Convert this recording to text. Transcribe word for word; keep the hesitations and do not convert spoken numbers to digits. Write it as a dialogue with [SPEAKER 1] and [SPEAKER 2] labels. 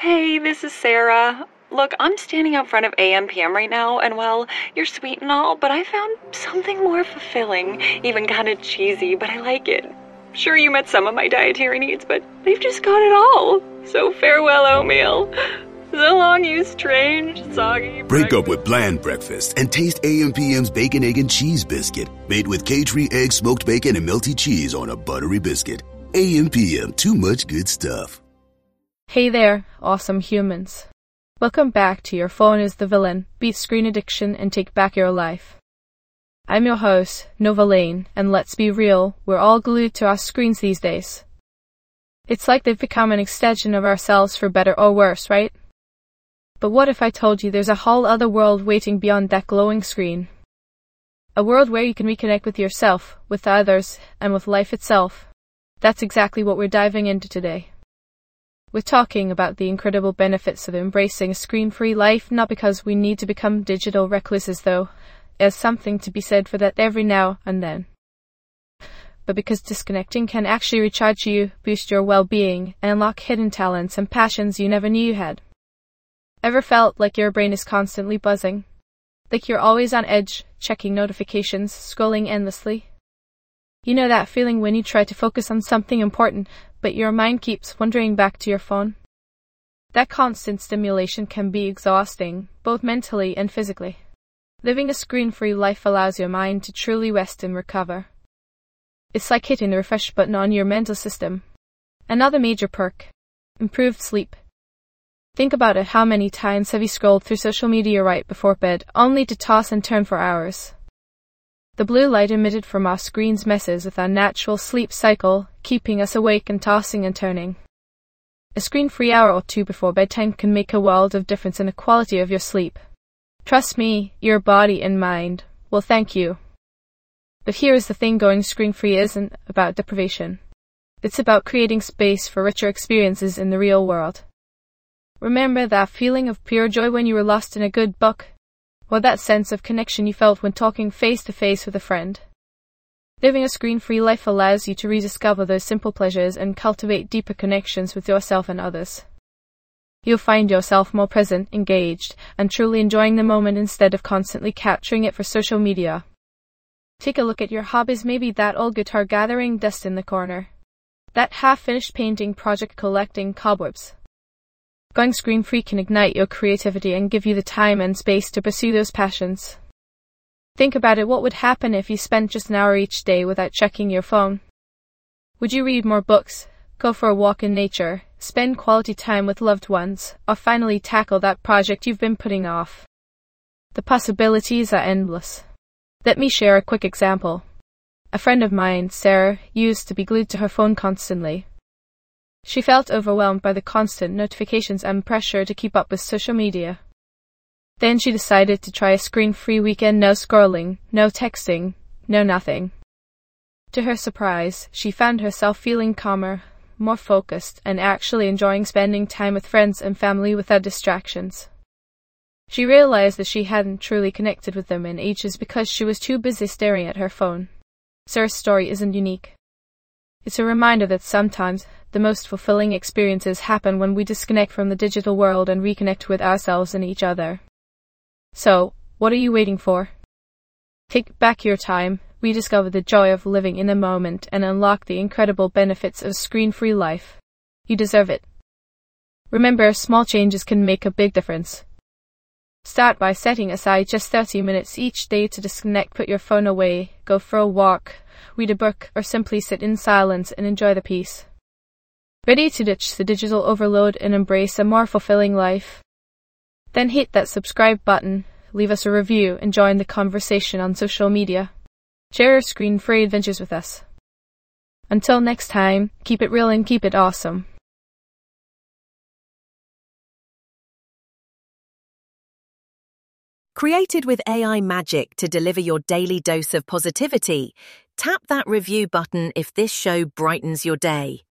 [SPEAKER 1] Hey, this is Sarah. Look, I'm standing out front of A M P M right now, and well, you're sweet and all, but I found something more fulfilling, even kind of cheesy, but I like it. Sure, you met some of my dietary needs, but they've just got it all. So farewell, oatmeal. So long, you strange, soggy...
[SPEAKER 2] Break up with bland breakfast and taste A M P M's Bacon, Egg, and Cheese Biscuit, made with K-Tree egg, smoked bacon, and melty cheese on a buttery biscuit. A M P M, too much good stuff.
[SPEAKER 3] Hey there, awesome humans. Welcome back to Your Phone is the Villain, Beat Screen Addiction and Take Back Your Life. I'm your host, Nova Lane, and let's be real, we're all glued to our screens these days. It's like they've become an extension of ourselves for better or worse, right? But what if I told you there's a whole other world waiting beyond that glowing screen? A world where you can reconnect with yourself, with others, and with life itself. That's exactly what we're diving into today. We're talking about the incredible benefits of embracing a screen-free life, not because we need to become digital recluses though. There's something to be said for that every now and then. But because disconnecting can actually recharge you, boost your well-being, and unlock hidden talents and passions you never knew you had. Ever felt like your brain is constantly buzzing? Like you're always on edge, checking notifications, scrolling endlessly? You know that feeling when you try to focus on something important, but your mind keeps wandering back to your phone? That constant stimulation can be exhausting, both mentally and physically. Living a screen-free life allows your mind to truly rest and recover. It's like hitting the refresh button on your mental system. Another major perk: improved sleep. Think about it, how many times have you scrolled through social media right before bed, only to toss and turn for hours? The blue light emitted from our screens messes with our natural sleep cycle, keeping us awake and tossing and turning. A screen-free hour or two before bedtime can make a world of difference in the quality of your sleep. Trust me, your body and mind will thank you. But here's the thing, going screen-free isn't about deprivation. It's about creating space for richer experiences in the real world. Remember that feeling of pure joy when you were lost in a good book? Or that sense of connection you felt when talking face-to-face with a friend? Living a screen-free life allows you to rediscover those simple pleasures and cultivate deeper connections with yourself and others. You'll find yourself more present, engaged, and truly enjoying the moment instead of constantly capturing it for social media. Take a look at your hobbies, maybe that old guitar gathering dust in the corner. That half-finished painting project collecting cobwebs. Going screen-free can ignite your creativity and give you the time and space to pursue those passions. Think about it, what would happen if you spent just an hour each day without checking your phone? Would you read more books, go for a walk in nature, spend quality time with loved ones, or finally tackle that project you've been putting off? The possibilities are endless. Let me share a quick example. A friend of mine, Sarah, used to be glued to her phone constantly. She felt overwhelmed by the constant notifications and pressure to keep up with social media. Then she decided to try a screen-free weekend, no scrolling, no texting, no nothing. To her surprise, she found herself feeling calmer, more focused, and actually enjoying spending time with friends and family without distractions. She realized that she hadn't truly connected with them in ages because she was too busy staring at her phone. Sarah's story isn't unique. It's a reminder that sometimes the most fulfilling experiences happen when we disconnect from the digital world and reconnect with ourselves and each other. So, what are you waiting for? Take back your time, rediscover the joy of living in the moment, and unlock the incredible benefits of a screen-free life. You deserve it. Remember, small changes can make a big difference. Start by setting aside just thirty minutes each day to disconnect, put your phone away, go for a walk, read a book, or simply sit in silence and enjoy the peace. Ready to ditch the digital overload and embrace a more fulfilling life? Then hit that subscribe button, leave us a review, and join the conversation on social media. Share your screen-free adventures with us. Until next time, keep it real and keep it awesome.
[SPEAKER 4] Created with A I magic to deliver your daily dose of positivity, tap that review button if this show brightens your day.